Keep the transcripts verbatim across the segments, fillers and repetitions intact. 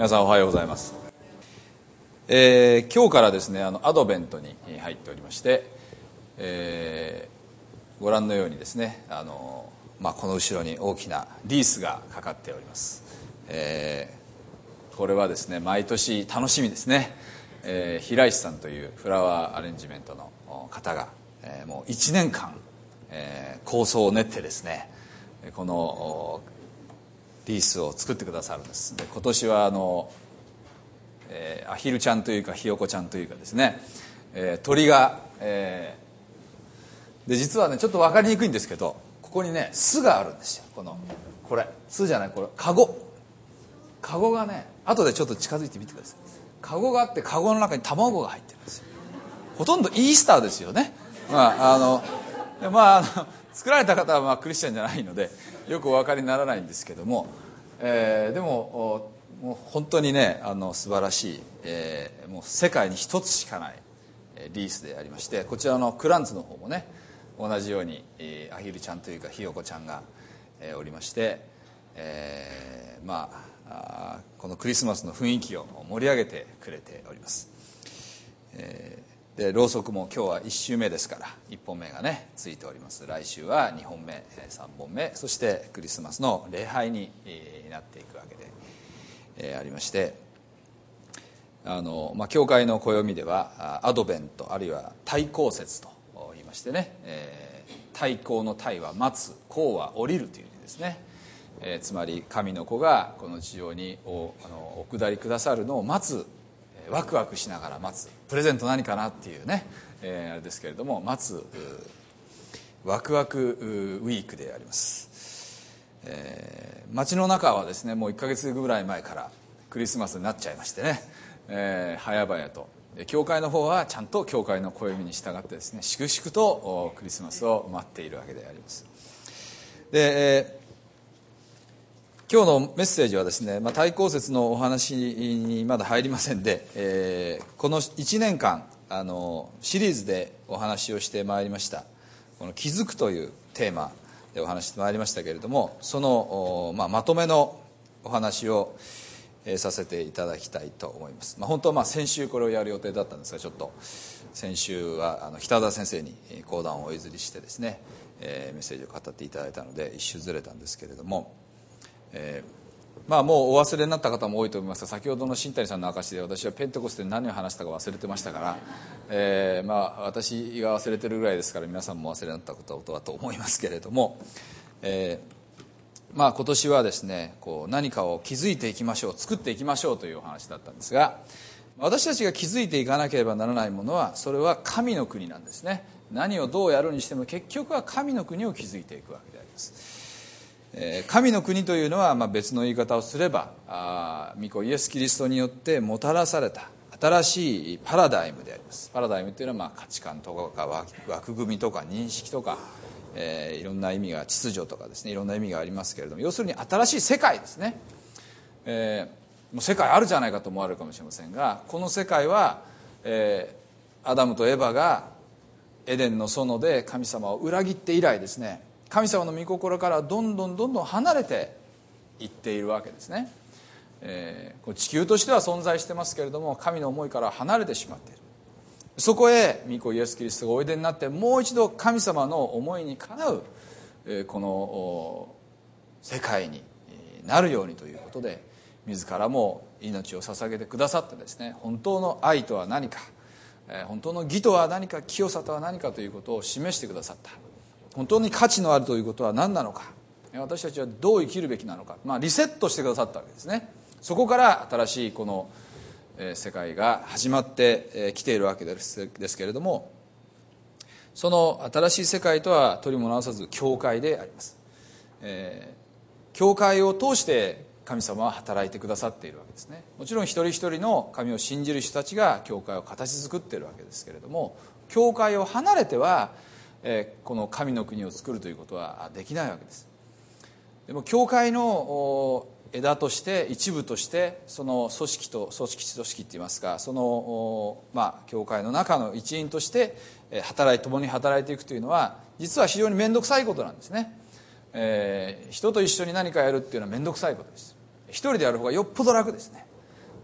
皆さんおはようございます。えー、今日からですね、あのアドベントに入っておりまして、えー、ご覧のようにですね、あの、まあ、この後ろに大きなリースがかかっております。えー、これはですね、毎年楽しみですね。えー、平石さんというフラワーアレンジメントの方が、えー、もういちねんかん、えー、構想を練ってですね、このリースを作ってくださるんです。で、今年はあの、えー、アヒルちゃんというかひよこちゃんというかですね、えー、鳥が、えー、で実はねちょっと分かりにくいんですけど、ここにね巣があるんですよ。このこれ巣じゃない、これカゴカゴがね、後でちょっと近づいてみてください。カゴがあって、カゴの中に卵が入ってるんですよ。ほとんどイースターですよね。まああのまあ、あの作られた方はまあクリスチャンじゃないのでよくお分かりにならないんですけども、えー、でももう本当にね、あの素晴らしい、えー、もう世界に一つしかないリースでありまして、こちらのクランツの方もね同じように、えー、アヒルちゃんというかひよこちゃんが、えー、おりまして、えー、まあこのクリスマスの雰囲気を盛り上げてくれております。えーでろうそくも今日はいっ週目ですからいっぽんめがねついております。来週はにほんめ、さんぼんめ、そしてクリスマスの礼拝になっていくわけで、えー、ありまして、あの、まあ、教会の暦ではアドベントあるいは対抗節と言いましてね、えー、対抗の対は待つ、降は降りるという意味ですね。えー、つまり神の子がこの地上に お, あのお下りくださるのを待つ、ワクワクしながら待つ、プレゼント何かなっていうね、えー、あれですけれども、待つワクワクウィークであります。えー、街の中はですねもういっかげつぐらい前からクリスマスになっちゃいましてね、えー、早々と教会の方はちゃんと教会の暦に従ってですね粛々とクリスマスを待っているわけであります。で、えー今日のメッセージはですね、まあ、対抗節のお話にまだ入りませんで、えー、このいちねんかんあのシリーズでお話をしてまいりましたこの気づくというテーマでお話してまいりましたけれども、その、まあ、まとめのお話を、えー、させていただきたいと思います。まあ、本当はまあ先週これをやる予定だったんですが、ちょっと先週はあの北田先生に講談をお譲りしてですね、えー、メッセージを語っていただいたので一周ずれたんですけれども、えーまあ、もうお忘れになった方も多いと思いますが、先ほどの新谷さんの証で私はペンテコステで何を話したか忘れてましたから、えーまあ、私が忘れてるぐらいですから皆さんも忘れになったことはと思いますけれども、えーまあ、今年はですねこう何かを築いていきましょう、作っていきましょうというお話だったんですが、私たちが築いていかなければならないものはそれは神の国なんですね。何をどうやるにしても結局は神の国を築いていくわけであります。神の国というのは、まあ、別の言い方をすれば御子イエス・キリストによってもたらされた新しいパラダイムであります。パラダイムというのは、まあ、価値観とか枠組みとか認識とか、えー、いろんな意味が、秩序とかですね、いろんな意味がありますけれども、要するに新しい世界ですね。えー、もう世界あるじゃないかと思われるかもしれませんが、この世界は、えー、アダムとエバがエデンの園で神様を裏切って以来ですね、神様の御心からどんどんどんどん離れていっているわけですね。えー、地球としては存在してますけれども、神の思いから離れてしまっている。そこへ御子イエス・キリストがおいでになって、もう一度神様の思いにかなう、えー、この世界になるようにということで、自らも命を捧げてくださってですね、本当の愛とは何か、えー、本当の義とは何か、清さとは何かということを示してくださった。本当に価値のあるということは何なのか、私たちはどう生きるべきなのか、まあ、リセットしてくださったわけですね。そこから新しいこの世界が始まってきているわけですけれども、その新しい世界とは取りも直さず教会であります。えー、教会を通して神様は働いてくださっているわけですね。もちろん一人一人の神を信じる人たちが教会を形作っているわけですけれども、教会を離れてはこの神の国を作るということはできないわけです。でも教会の枝として一部としてその組織と組織組織っていいますか、そのまあ教会の中の一員として働い共に働いていくというのは実は非常に面倒くさいことなんですね。えー、人と一緒に何かやるっていうのは面倒くさいことです。一人でやる方がよっぽど楽ですね。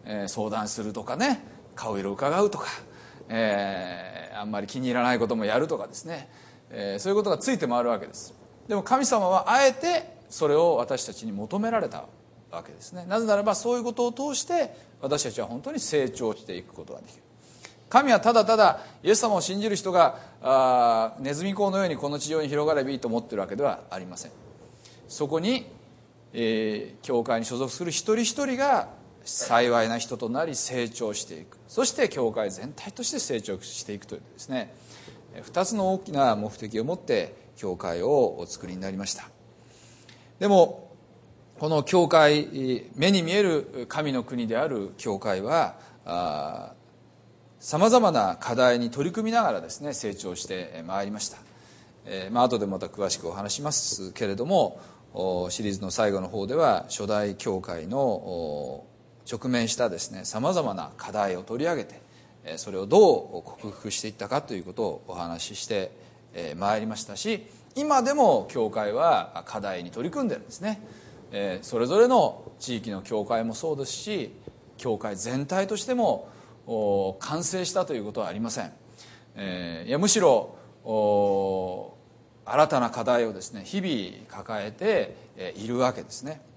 えー、相談するとかね、顔色を伺うとか、えー、あんまり気に入らないこともやるとかですね、えー、そういうことがついて回るわけです。でも神様はあえてそれを私たちに求められたわけですね。なぜならばそういうことを通して私たちは本当に成長していくことができる。神はただただイエス様を信じる人があネズミ講のようにこの地上に広がればいいと思っているわけではありません。そこに、えー、教会に所属する一人一人が幸いな人となり成長していく。そして教会全体として成長していくというですね、二つの大きな目的を持って教会をお作りになりました。でもこの教会、目に見える神の国である教会はさまざまな課題に取り組みながらですね成長してまいりました。えーまあ後でまた詳しくお話しますけれども、シリーズの最後の方では初代教会の直面したですねさまざまな課題を取り上げて、それをどう克服していったかということをお話ししてまいりましたし、今でも教会は課題に取り組んでるんですね。それぞれの地域の教会もそうですし、教会全体としても完成したということはありません。いやむしろ新たな課題をですね日々抱えているわけですね。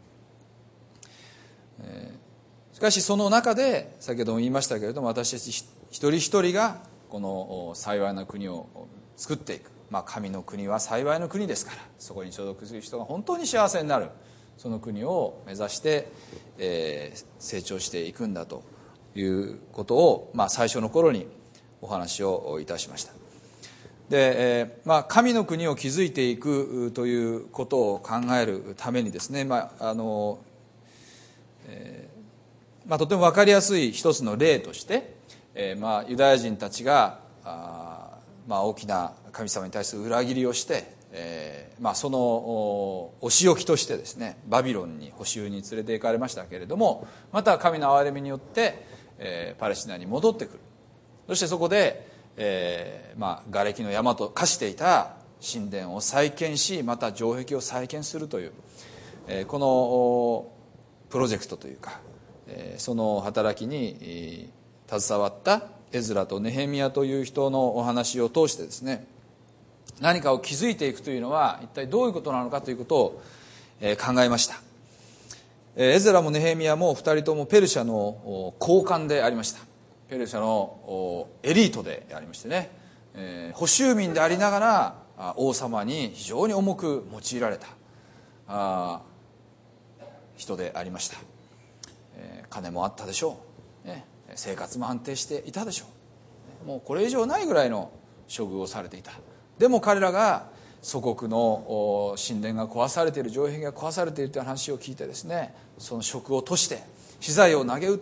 しかしその中で先ほども言いましたけれども、私たち一人一人がこの幸いな国を作っていく、まあ、神の国は幸いの国ですから、そこに所属する人が本当に幸せになる、その国を目指して、えー、成長していくんだということを、まあ、最初の頃にお話をいたしました。で、えーまあ、神の国を築いていくということを考えるためにですね、まああのえーまあ、とても分かりやすい一つの例として、えーまあ、ユダヤ人たちがあ、まあ、大きな神様に対する裏切りをして、えーまあ、そのお仕置きとしてですねバビロンに捕囚に連れて行かれましたけれども、また神の憐れみによって、えー、パレスチナに戻ってくる。そしてそこでえーまあ、瓦礫の山と化していた神殿を再建し、また城壁を再建するという、えー、このプロジェクトというか、えー、その働きに携わったエズラとネヘミヤという人のお話を通してですね、何かを築いていくというのは一体どういうことなのかということを、えー、考えました。エズラもネヘミヤも二人ともペルシャの高官でありました。ペルシャのエリートでありましてね、えー、捕囚民でありながら王様に非常に重く用いられたあ人でありました。えー、金もあったでしょう、ね、生活も安定していたでしょう。もうこれ以上ないぐらいの処遇をされていた。でも彼らが祖国の神殿が壊されている、城壁が壊されているという話を聞いてですね、その職を賭して資材を投げ打って、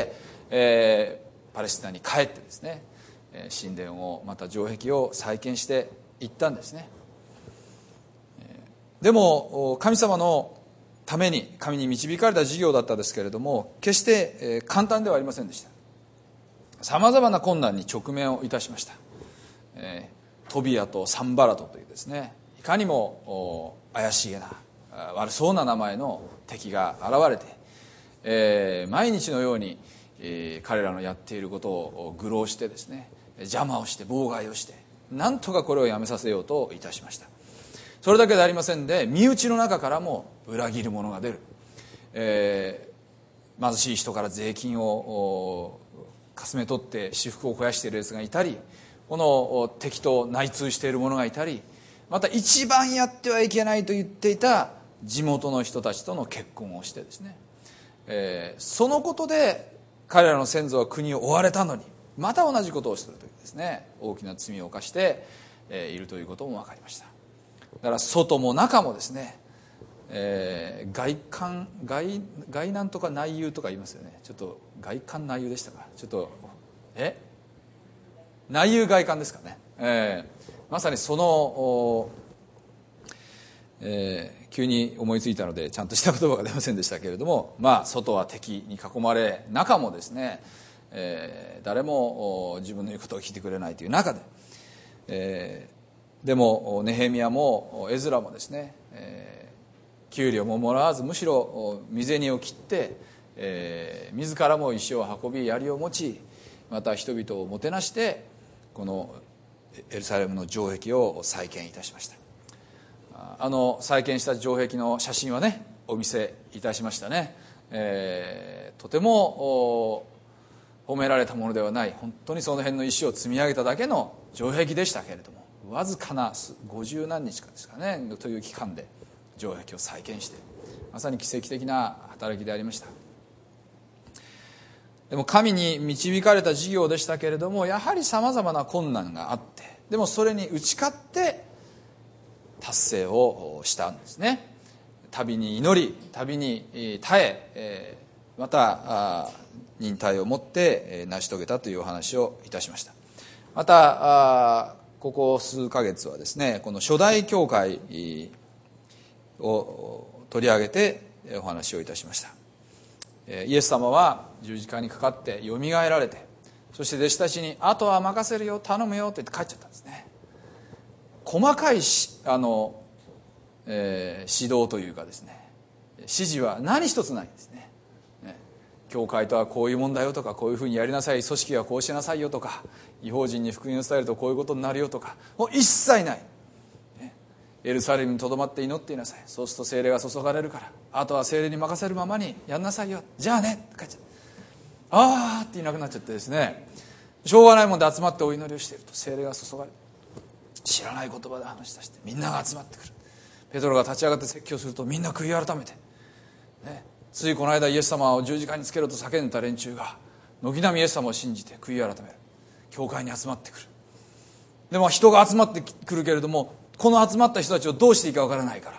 えーパレスチナに帰ってですね、神殿をまた城壁を再建していったんですね。でも神様のために神に導かれた事業だったですけれども、決して簡単ではありませんでした。さまざまな困難に直面をいたしました。トビアとサンバラトというですね、いかにも怪しげな悪そうな名前の敵が現れて、毎日のようにえー、彼らのやっていることを愚弄してですね、邪魔をして妨害をして、なんとかこれをやめさせようといたしました。それだけでありませんで、身内の中からも裏切る者が出る、えー、貧しい人から税金をかすめ取って私腹を肥やしているやつがいたり、この敵と内通している者がいたり、また一番やってはいけないと言っていた地元の人たちとの結婚をしてですね、えー、そのことで彼らの先祖は国を追われたのに、また同じことをするというですね、大きな罪を犯しているということも分かりました。だから外も中もですね、えー、外観 外, 外難とか内憂とか言いますよね。ちょっと外観内憂でしたか。ちょっとえ内憂外観ですかね。えー、まさにそのえー、急に思いついたのでちゃんとした言葉が出ませんでしたけれども、まあ、外は敵に囲まれ、中もですね、えー、誰も自分の言うことを聞いてくれないという中で、えー、でもネヘミヤもエズラもですね、えー、給料ももらわず、むしろ身銭を切って、 えー、自らも石を運び槍を持ち、また人々をもてなしてこのエルサレムの城壁を再建いたしました。あの再建した城壁の写真はねお見せいたしましたね。えー、とても褒められたものではない、本当にその辺の石を積み上げただけの城壁でしたけれども、わずかなごじゅうなんにちかですかねという期間で城壁を再建して、まさに奇跡的な働きでありました。でも神に導かれた事業でしたけれども、やはりさまざまな困難があって、でもそれに打ち勝って達成をしたんですね。旅に祈り、旅に耐え、また忍耐を持って成し遂げたというお話をいたしました。またここ数ヶ月はですね、この初代教会を取り上げてお話をいたしました。イエス様は十字架にかかってよみがえられて、そして弟子たちにあとは任せるよ、頼むよって言って帰っちゃったんですね。細かいしあの、えー、指導というかですね、指示は何一つないんですね。ね、教会とはこういうもんだよとか、こういうふうにやりなさい、組織はこうしなさいよとか、異邦人に福音を伝えるとこういうことになるよとか、もう一切ない。ね、エルサレムにとどまって祈っていなさい、そうすると聖霊が注がれるから、あとは聖霊に任せるままにやんなさいよ、じゃあねって帰っちゃった。あーっていなくなっちゃってですね、しょうがないもんで集まってお祈りをしていると聖霊が注がれる。知らない言葉で話し出してみんなが集まってくる。ペトロが立ち上がって説教するとみんな悔い改めて、ね、ついこの間イエス様を十字架につけろと叫んでた連中が軒並みイエス様を信じて悔い改める。教会に集まってくる。でも人が集まってくるけれども、この集まった人たちをどうしていいかわからないから、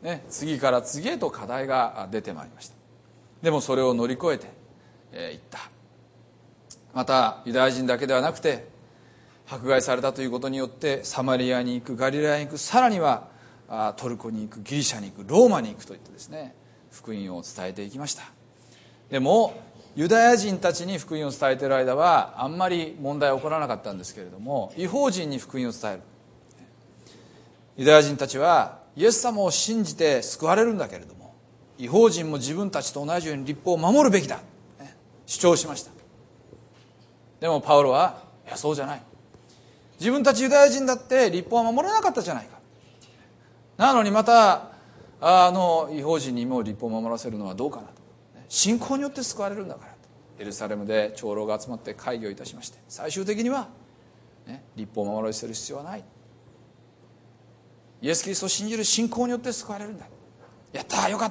ね、次から次へと課題が出てまいりました。でもそれを乗り越えて、えー、いった。またユダヤ人だけではなくて、迫害されたということによってサマリアに行く、ガリラヤに行く、さらにはトルコに行く、ギリシャに行く、ローマに行くといってですね、福音を伝えていきました。でもユダヤ人たちに福音を伝えている間はあんまり問題は起こらなかったんですけれども、異邦人に福音を伝える。ユダヤ人たちはイエス様を信じて救われるんだけれども、異邦人も自分たちと同じように律法を守るべきだ、ね、主張しました。でもパウロはいやそうじゃない、自分たちユダヤ人だって律法は守れなかったじゃないか、なのにまたあの異邦人にも律法を守らせるのはどうかなと、信仰によって救われるんだからと、エルサレムで長老が集まって会議をいたしまして、最終的には、ね、律法を守らせる必要はない、イエス・キリストを信じる信仰によって救われるんだ、やったよかった、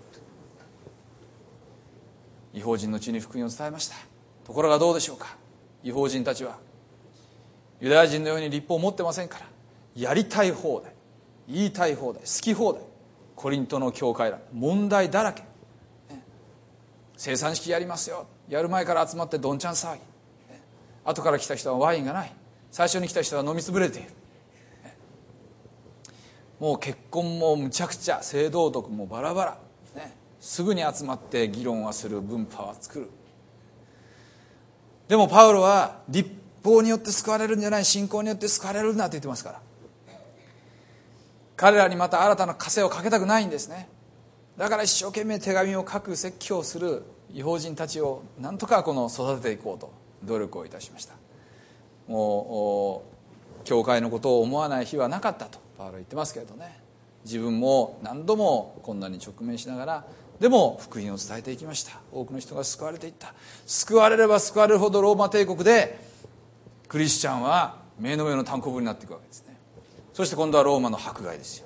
異邦人の地に福音を伝えました。ところがどうでしょうか、異邦人たちはユダヤ人のように律法を持ってませんから、やりたい放題、言いたい放題、好き放題、コリントの教会ら問題だらけ、ね、生産式やりますよ、やる前から集まってどんちゃん騒ぎ、ね、後から来た人はワインがない、最初に来た人は飲みつぶれている、ね、もう結婚もむちゃくちゃ、性道徳もバラバラ、ね、すぐに集まって議論はする、分派は作る。でもパウロは律法によって救われるんじゃない、信仰によって救われるんだと言ってますから、彼らにまた新たな枷をかけたくないんですね。だから一生懸命手紙を書く、説教する異邦人たちをなんとかこの育てていこうと努力をいたしました。もう教会のことを思わない日はなかったとパウロは言ってますけれどね、自分も何度も困難に直面しながら、でも福音を伝えていきました。多くの人が救われていった。救われれば救われるほどローマ帝国でクリスチャンは目の上の単行部になっていくわけですね。そして今度はローマの迫害ですよ。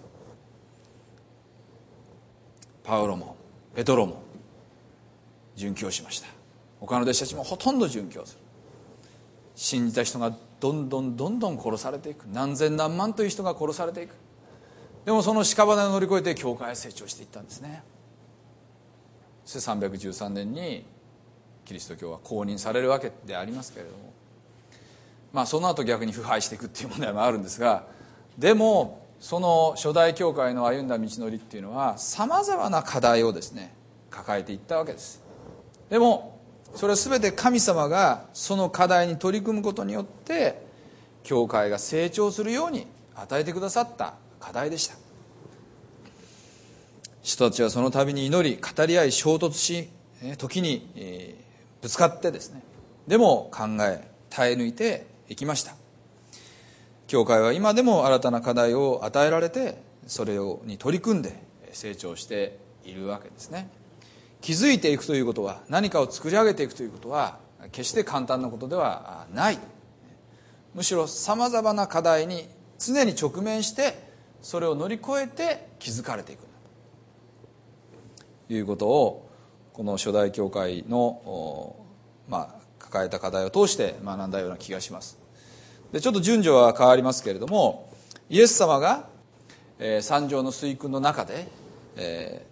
パウロもペトロも殉教しました。他の弟子たちもほとんど殉教する。信じた人がどんどんどんどん殺されていく。何千何万という人が殺されていく。でもその屍を乗り越えて教会は成長していったんですね。そしてさんびゃくじゅうさんねんにキリスト教は公認されるわけでありますけれども、まあその後逆に腐敗していくっていう問題もあるんですが、でもその初代教会の歩んだ道のりっていうのはさまざまな課題をですね抱えていったわけです。でもそれは全て神様がその課題に取り組むことによって教会が成長するように与えてくださった課題でした。人たちはその度に祈り、語り合い、衝突し、 時にぶつかってですね、でも考え耐え抜いていきました。教会は今でも新たな課題を与えられて、それに取り組んで成長しているわけですね。気づいていくということは、何かを作り上げていくということは決して簡単なことではない。むしろさまざまな課題に常に直面して、それを乗り越えて築かれていくということを、この初代教会の、まあ、抱えた課題を通して学んだような気がします。でちょっと順序は変わりますけれども、イエス様が、えー、三条の水訓の中で、え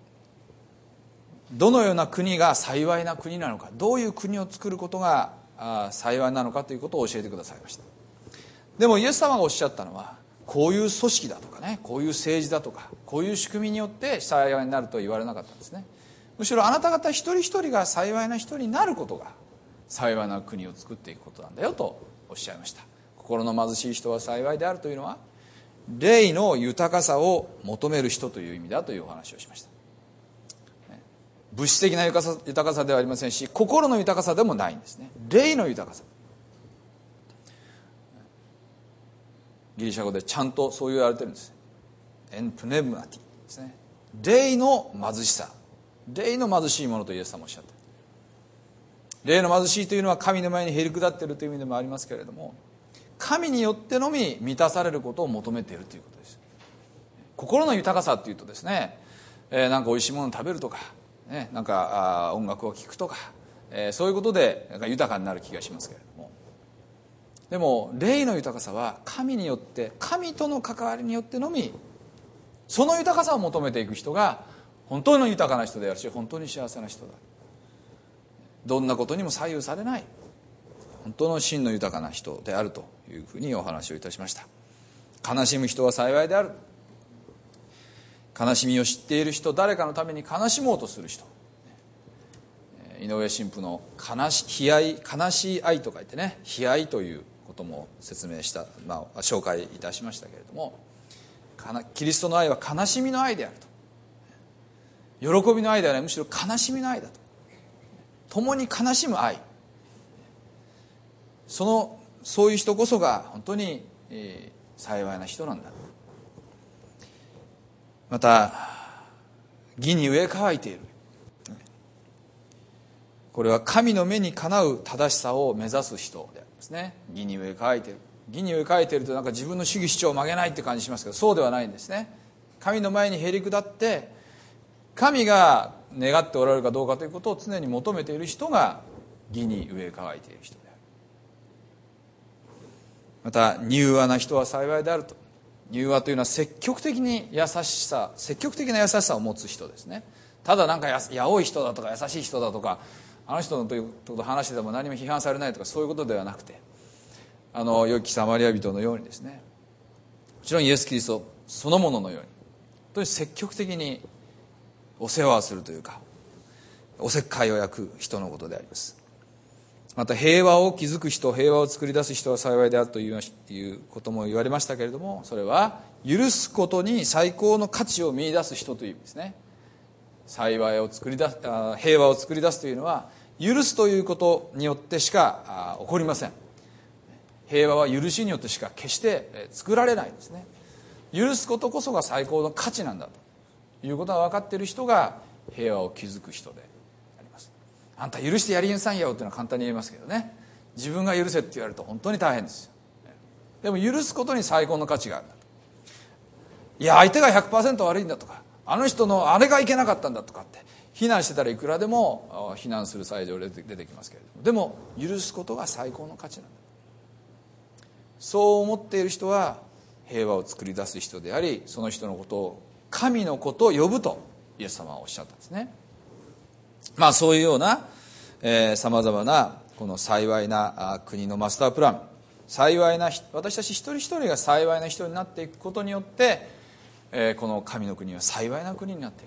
ー、どのような国が幸いな国なのか、どういう国を作ることがあ幸いなのかということを教えてくださいました。でもイエス様がおっしゃったのは、こういう組織だとかね、こういう政治だとか、こういう仕組みによって幸いになるとは言われなかったんですね。むしろあなた方一人一人が幸いな人になることが幸いな国を作っていくことなんだよとおっしゃいました。心の貧しい人は幸いであるというのは、霊の豊かさを求める人という意味だというお話をしました。物質的な豊かさ、豊かさではありませんし、心の豊かさでもないんですね。霊の豊かさ。ギリシャ語でちゃんとそう言われてるんです。エンプネムナティですね。霊の貧しさ、霊の貧しいものとイエス様おっしゃっている。霊の貧しいというのは神の前にへり下っているという意味でもありますけれども、神によってのみ満たされることを求めているということです。心の豊かさっていうとですね、えー、なんかおいしいものを食べるとか、ね、なんかあ音楽を聴くとか、えー、そういうことでなんか豊かになる気がしますけれども、でも霊の豊かさは神によって、神との関わりによってのみ、その豊かさを求めていく人が本当の豊かな人であるし、本当に幸せな人だ。どんなことにも左右されない本当の真の豊かな人であるというふうにお話をいたしました。悲しむ人は幸いである。悲しみを知っている人、誰かのために悲しもうとする人、井上神父の悲し悲哀、悲しい愛と書いてね、悲哀ということも説明した、まあ、紹介いたしましたけれども、キリストの愛は悲しみの愛であると。喜びの愛ではない、むしろ悲しみの愛だと。共に悲しむ愛、そのそういう人こそが本当に、えー、幸いな人なんだ。また義に植え替えている、これは神の目にかなう正しさを目指す人でありますね。義に植え替えている、義に植え替えているとなんか自分の主義主張を曲げないって感じしますけど、そうではないんですね。神の前にへり下って、神が願っておられるかどうかということを常に求めている人が義に植え替えている人である。また柔和な人は幸いであると。柔和というのは積極的に優しさ、積極的な優しさを持つ人ですね。ただなんかややおい人だとか優しい人だとか、あの人のということを話してても何も批判されないとか、そういうことではなくて、あの良きサマリア人のようにですね、もちろんイエス・キリストそのもののように本当に積極的にお世話をするというか、おせっかいを焼く人のことであります。また平和を築く人、平和を作り出す人は幸いであるということも言われましたけれども、それは許すことに最高の価値を見出す人という意味ですね。幸いを作り出す、平和を作り出すというのは許すということによってしか起こりません。平和は許しによってしか決して作られないんですね。許すことこそが最高の価値なんだということが分かっている人が平和を築く人であります。あんた許してやりなさいよというのは簡単に言えますけどね、自分が許せって言われると本当に大変ですよ。でも許すことに最高の価値があるんだと。いや相手が ひゃくパーセント 悪いんだとか、あの人のあれがいけなかったんだとかって非難してたらいくらでも非難する裁量で出てきますけれども、でも許すことが最高の価値なんだ。そう思っている人は平和を作り出す人であり、その人のことを神の子と呼ぶとイエス様はおっしゃったんですね。まあそういうようなさまざまなこの幸いな国のマスタープラン、幸いな私たち一人一人が幸いな人になっていくことによって、この神の国は幸いな国になってい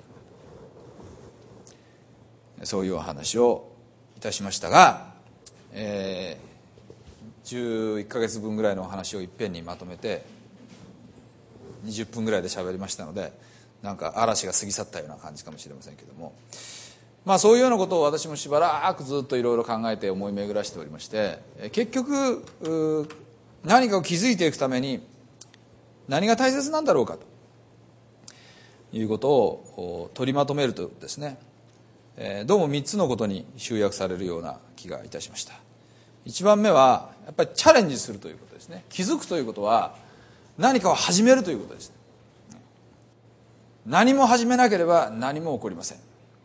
く、そういうお話をいたしましたが、えーじゅういっかげつぶんぐらいのお話をいっぺんにまとめてにじゅっぷんぐらいで喋りましたので、なんか嵐が過ぎ去ったような感じかもしれませんけども、 まあそういうようなことを私もしばらくずっといろいろ考えて思い巡らしておりまして、結局何かを築いていくために何が大切なんだろうかということを取りまとめるとですね、どうもみっつのことに集約されるような気がいたしました。いちばんめはやっぱりチャレンジするということですね。気づくということは何かを始めるということです。何も始めなければ何も起こりません。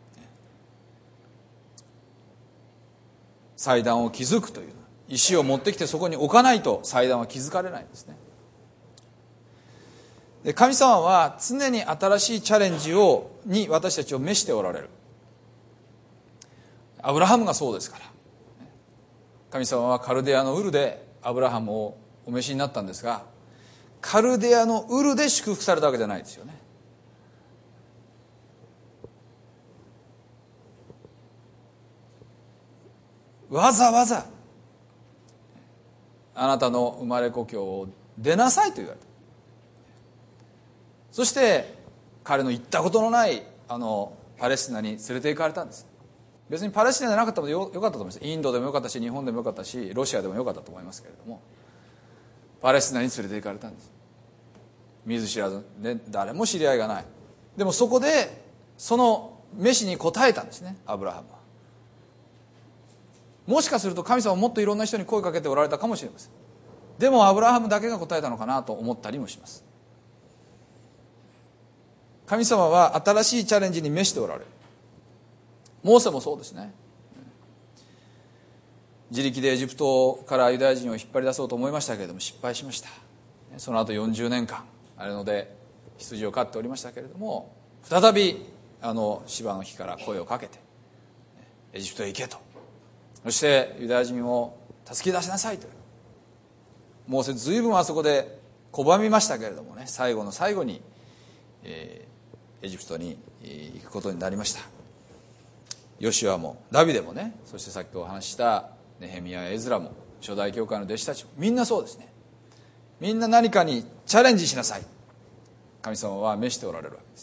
祭壇を築くという石を持ってきてそこに置かないと祭壇は築かれないんですね。で、神様は常に新しいチャレンジをに私たちを召しておられる。アブラハムがそうですから。神様はカルデアのウルでアブラハムをお召しになったんですが、カルデアのウルで祝福されたわけじゃないですよね。わざわざあなたの生まれ故郷を出なさいと言われた。そして彼の行ったことのないあのパレスチナに連れて行かれたんです。別にパレスチナじゃなかったので よ, よかったと思います。インドでもよかったし、日本でもよかったし、ロシアでもよかったと思いますけれども、パレスチナに連れて行かれたんです。見ず知らずで誰も知り合いがない。でもそこでその召しに応えたんですね、アブラハムは。もしかすると神様はもっといろんな人に声かけておられたかもしれません。でもアブラハムだけが答えたのかなと思ったりもします。神様は新しいチャレンジに召しておられる。モーセもそうですね。自力でエジプトからユダヤ人を引っ張り出そうと思いましたけれども失敗しました。その後よんじゅうねんかんあれので羊を飼っておりましたけれども、再びあの芝の木から声をかけてエジプトへ行けと、そしてユダヤ人を助け出しなさいと。モーセずいぶんあそこで拒みましたけれどもね、最後の最後に、えー、エジプトに行くことになりました。ヨシュアもダビデもね、そして先ほどお話ししたネヘミヤやエズラも初代教会の弟子たちもみんなそうですね。みんな何かにチャレンジしなさい、神様は召しておられるわけです。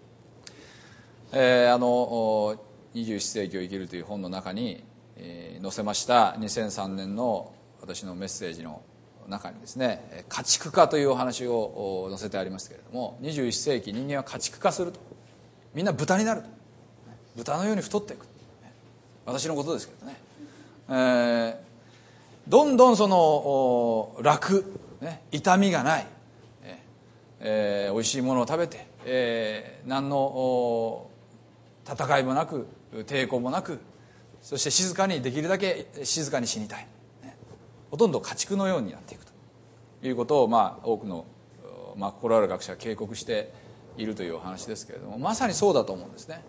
えー、あのにじゅういっせいきを生きるという本の中に、えー、載せましたにせんさんねんの私のメッセージの中にですね、家畜化というお話を載せてありますけれども、にじゅういっせいき人間は家畜化すると、みんな豚になると、豚のように太っていく、私のことですけどね、えー、どんどんその楽、ね、痛みがない、えー、おいしいものを食べて、えー、何の戦いもなく抵抗もなく、そして静かに、できるだけ静かに死にたい、ね、ほとんど家畜のようになっていくということを、まあ、多くの、まあ、心ある学者は警告しているというお話ですけれども、まさにそうだと思うんですね。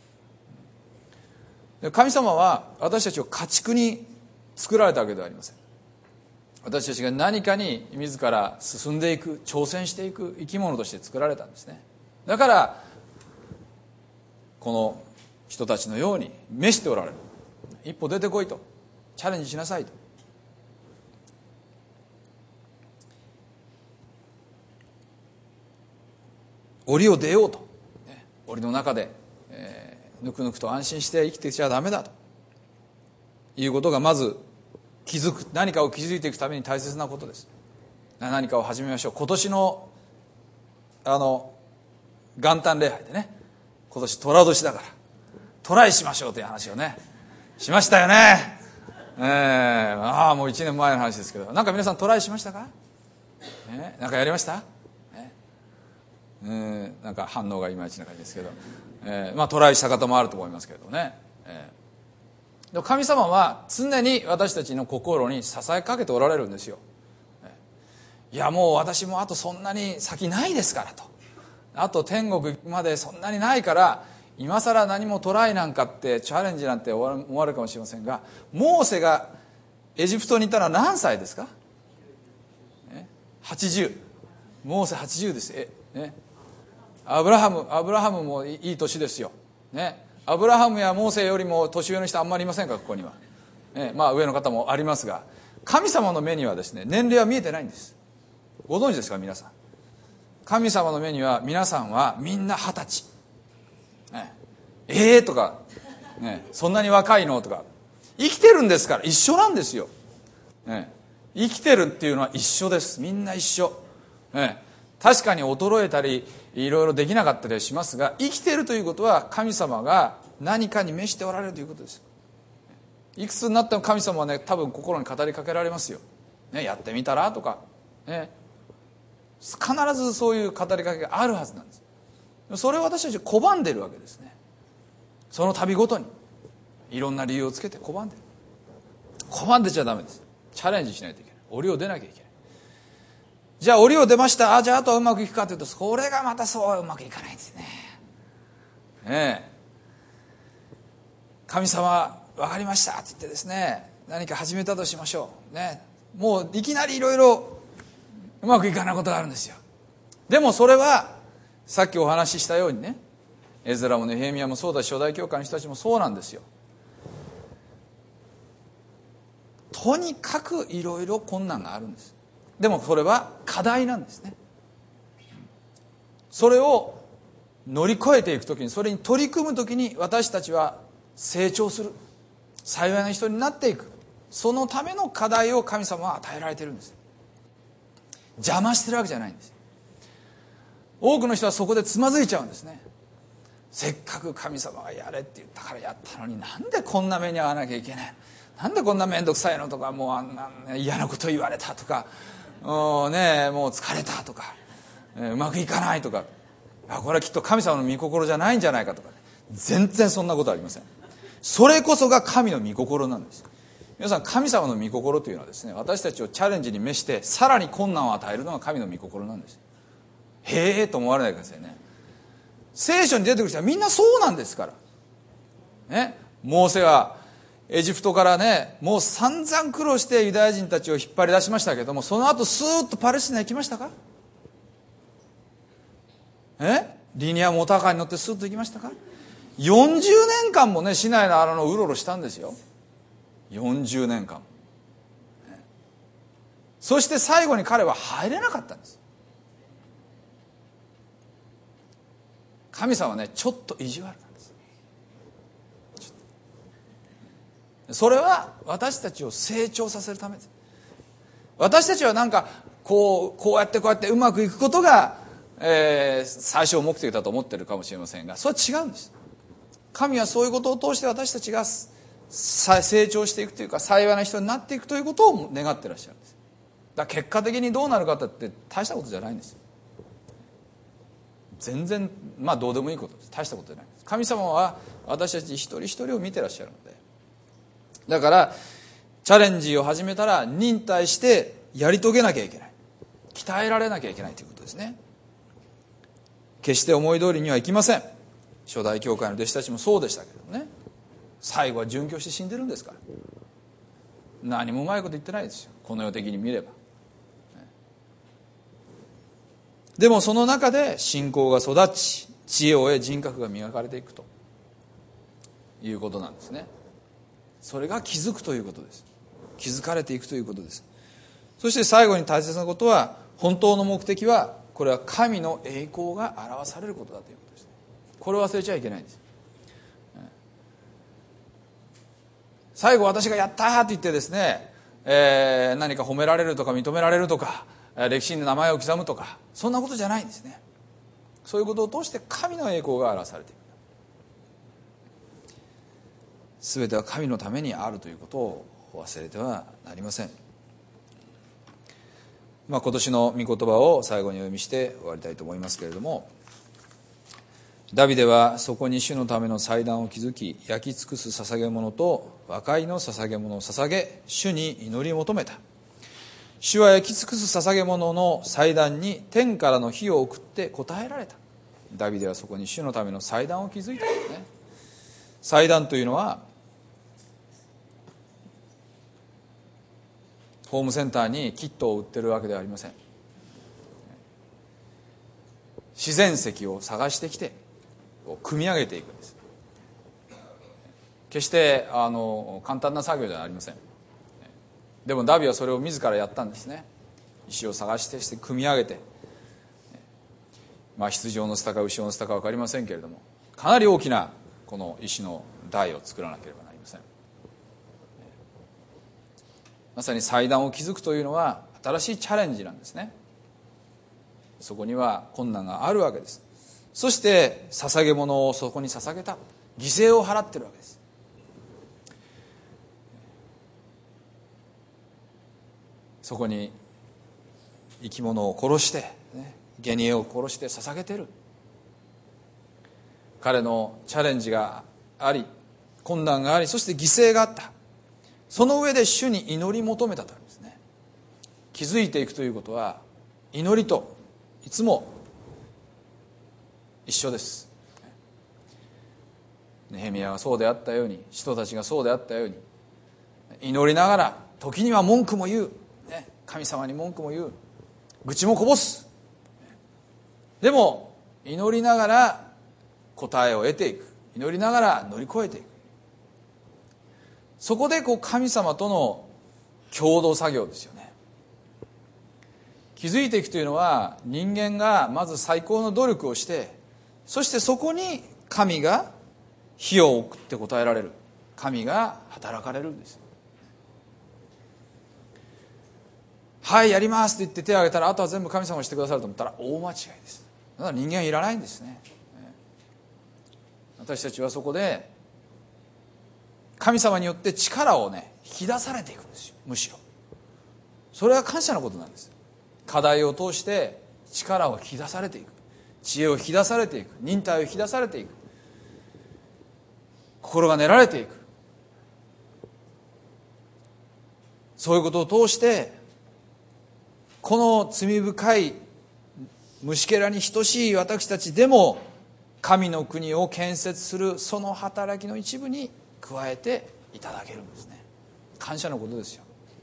神様は私たちを家畜に作られたわけではありません。私たちが何かに自ら進んでいく、挑戦していく生き物として作られたんですね。だからこの人たちのように召しておられる。一歩出てこいと、チャレンジしなさいと。檻を出ようと、檻の中で、えーぬくぬくと安心して生きてちゃダメだということが、まず気づく、何かを築いていくために大切なことです。何かを始めましょう。今年のあの元旦礼拝でね、今年寅年だからトライしましょうという話をねしましたよね。えー、ああもういちねんまえの話ですけど、なんか皆さんトライしましたか？ね、なんかやりました？ね、うん、なんか反応がいまいちな感じですけど、えーまあ、トライした方もあると思いますけどね、えー、でも神様は常に私たちの心に支えかけておられるんですよ。いやもう私もあとそんなに先ないですからと、あと天国までそんなにないから今更何もトライなんかってチャレンジなんて思われるかもしれませんが、モーセがエジプトにいたのは何歳ですか？はちじゅう。モーセはちじゅうです。え、ね、アブラハムアブラハムもいい年ですよ、ね、アブラハムやモーセよりも年上の人あんまりいませんか、ここには、ね、まあ上の方もありますが、神様の目にはですね年齢は見えてないんです。ご存知ですか皆さん。神様の目には皆さんはみんな二十歳、ね、ええー、とかね、そんなに若いのとか。生きてるんですから一緒なんですよ、ね、生きてるっていうのは一緒です。みんな一緒、ね、確かに衰えたりいろいろできなかったりはしますが、生きてるということは神様が何かに召しておられるということです。いくつになっても神様はね、多分心に語りかけられますよ、ね、やってみたらとか、ね、必ずそういう語りかけがあるはずなんです。それを私たちは拒んでるわけですね。その度ごとにいろんな理由をつけて拒んでる。拒んでちゃダメです。チャレンジしないといけない。檻を出なきゃいけない。じゃあ檻を出ました。あじゃああとはうまくいくかというと、それがまたそうはうまくいかないんですね。ねえ、神様分かりましたって言ってですね、何か始めたとしましょう、ね、もういきなりいろいろうまくいかないことがあるんですよ。でもそれはさっきお話ししたようにね、エズラもネヘミヤもそうだし、初代教会の人たちもそうなんですよ。とにかくいろいろ困難があるんです。でもそれは課題なんですね。それを乗り越えていくときに、それに取り組むときに、私たちは成長する、幸いな人になっていく、そのための課題を神様は与えられているんです。邪魔してるわけじゃないんです。多くの人はそこでつまずいちゃうんですね。せっかく神様がやれって言ったからやったのに、なんでこんな目に遭わなきゃいけない、なんでこんな面倒くさいのとか、もうあんな嫌なこと言われたとか、もうね、もう疲れたとか、うまくいかないとか、あこれはきっと神様の御心じゃないんじゃないかとか、ね、全然そんなことありません。それこそが神の御心なんです。皆さん、神様の御心というのはですね、私たちをチャレンジに召してさらに困難を与えるのが神の御心なんです。へえと思われないでくださいね。聖書に出てくる人はみんなそうなんですから、ね、モーセはエジプトからね、もう散々苦労してユダヤ人たちを引っ張り出しましたけども、その後スーッとパレスチナ行きましたか？えリニアモーターカーに乗ってスーッと行きましたか？よんじゅうねんかんもね、市内の荒野をうろうろしたんですよ。よんじゅうねんかん、ね、そして最後に彼は入れなかったんです。神様はね、ちょっと意地悪なんです。それは私たちを成長させるためです。私たちはなんかこうこうやってこうやってうまくいくことが、えー、最小目的だと思ってるかもしれませんが、それは違うんです。神はそういうことを通して私たちが成長していくというか、幸いな人になっていくということを願ってらっしゃるんです。だから結果的にどうなるかって大したことじゃないんです。全然まあどうでもいいことです。大したことじゃないです。神様は私たち一人一人を見てらっしゃるので、だからチャレンジを始めたら忍耐してやり遂げなきゃいけない、鍛えられなきゃいけないということですね。決して思い通りにはいきません。初代教会の弟子たちもそうでしたけどね、最後は殉教して死んでるんですから、何もうまいこと言ってないですよ、この世的に見れば。でもその中で信仰が育ち、知恵を得、人格が磨かれていくということなんですね。それが気づくということです。気づかれていくということです。そして最後に大切なことは、本当の目的は、これは神の栄光が表されることだということです。これを忘れちゃいけないんです。最後私がやったーって言ってですね、えー、何か褒められるとか認められるとか、歴史に名前を刻むとか、そんなことじゃないんですね。そういうことを通して神の栄光が表されている。全ては神のためにあるということを忘れてはなりません。まあ、今年の御言葉を最後にお読みして終わりたいと思いますけれども、ダビデはそこに主のための祭壇を築き、焼き尽くす捧げ物と和解の捧げ物を捧げ、主に祈り求めた。主は焼き尽くす捧げ物の祭壇に天からの火を送って答えられた。ダビデはそこに主のための祭壇を築いたんですね。祭壇というのはホームセンターにキットを売ってるわけではありません。自然石を探してきて組み上げていくんです。決してあの簡単な作業じゃありません。でもダビデはそれを自らやったんですね。石を探してして組み上げて、まあ、羊を乗せたか牛を乗せたか分かりませんけれども、かなり大きなこの石の台を作らなければなりません。まさに祭壇を築くというのは新しいチャレンジなんですね。そこには困難があるわけです。そして捧げ物をそこに捧げた、犠牲を払っているわけです。そこに生き物を殺して、ね、生贄を殺して捧げている。彼のチャレンジがあり、困難があり、そして犠牲があった。その上で主に祈り求めたとありますね。気づいていくということは、祈りといつも一緒です。ネヘミヤがそうであったように、使徒たちがそうであったように、祈りながら時には文句も言う、ね、神様に文句も言う、愚痴もこぼす。でも祈りながら答えを得ていく、祈りながら乗り越えていく。そこでこう神様との共同作業ですよね。気づいていくというのは、人間がまず最高の努力をして、そしてそこに神が火を送って答えられる、神が働かれるんです。はいやりますと言って手を挙げたら、あとは全部神様がしてくださると思ったら大間違いです。だから人間はいらないんですね。私たちはそこで神様によって力をね引き出されていくんですよ。むしろそれは感謝のことなんです。課題を通して力を引き出されていく、知恵を引き出されていく、忍耐を引き出されていく、心が練られていく。そういうことを通してこの罪深い虫けらに等しい私たちでも神の国を建設するその働きの一部に加えていただけるんですね。感謝のことですよ。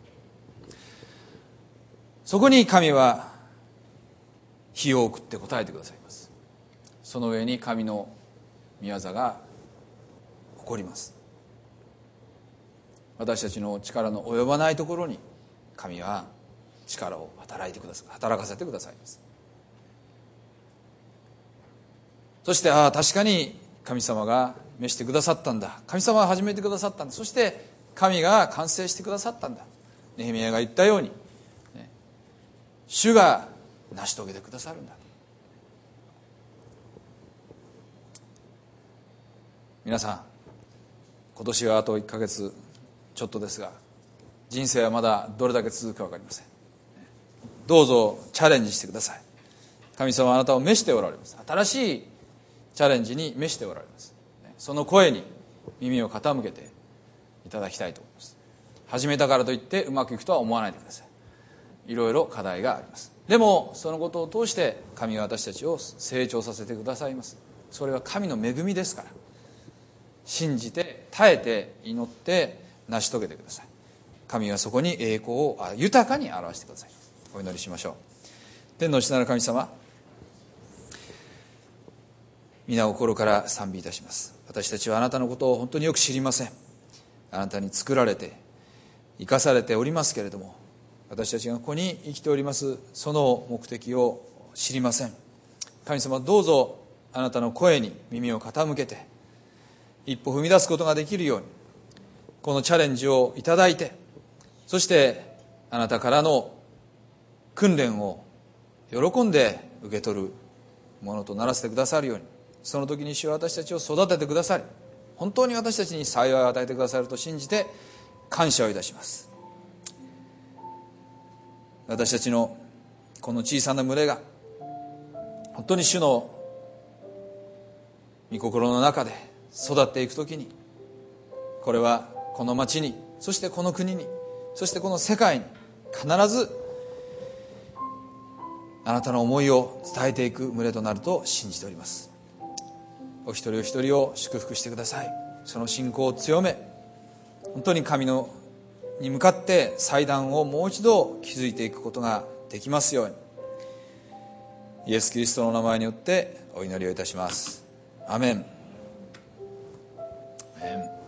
そこに神は火を送って答えてくださいます。その上に神の御業が起こります。私たちの力の及ばないところに神は力を働いてください、働かせてくださいます。そしてああ確かに神様が召してくださったんだ、神様が始めてくださったんだ、そして神が完成してくださったんだ、ネヘミヤが言ったように、ね、主が成し遂げてくださるんだ。皆さん今年はあといっかげつちょっとですが、人生はまだどれだけ続くか分かりません。どうぞチャレンジしてください。神様はあなたを召しておられます。新しいチャレンジに召しておられます。その声に耳を傾けていただきたいと思います。始めたからといってうまくいくとは思わないでください。いろいろ課題があります。でもそのことを通して神が私たちを成長させてくださいます。それは神の恵みですから、信じて耐えて祈って成し遂げてください。神はそこに栄光を豊かに表してくださいます。お祈りしましょう。天の父なる神様、皆を心から賛美いたします。私たちはあなたのことを本当によく知りません。あなたに作られて生かされておりますけれども、私たちがここに生きておりますその目的を知りません。神様、どうぞあなたの声に耳を傾けて一歩踏み出すことができるように、このチャレンジをいただいて、そしてあなたからの訓練を喜んで受け取るものとならせてくださるように、その時に主は私たちを育ててくださり、本当に私たちに幸いを与えてくださると信じて感謝をいたします。私たちのこの小さな群れが本当に主の御心の中で育っていくときに、これはこの町に、そしてこの国に、そしてこの世界に必ずあなたの思いを伝えていく群れとなると信じております。お一人お一人を祝福してください。その信仰を強め、本当に神のに向かって祭壇をもう一度築いていくことができますように、イエス・キリストの名前によってお祈りをいたします。アメン。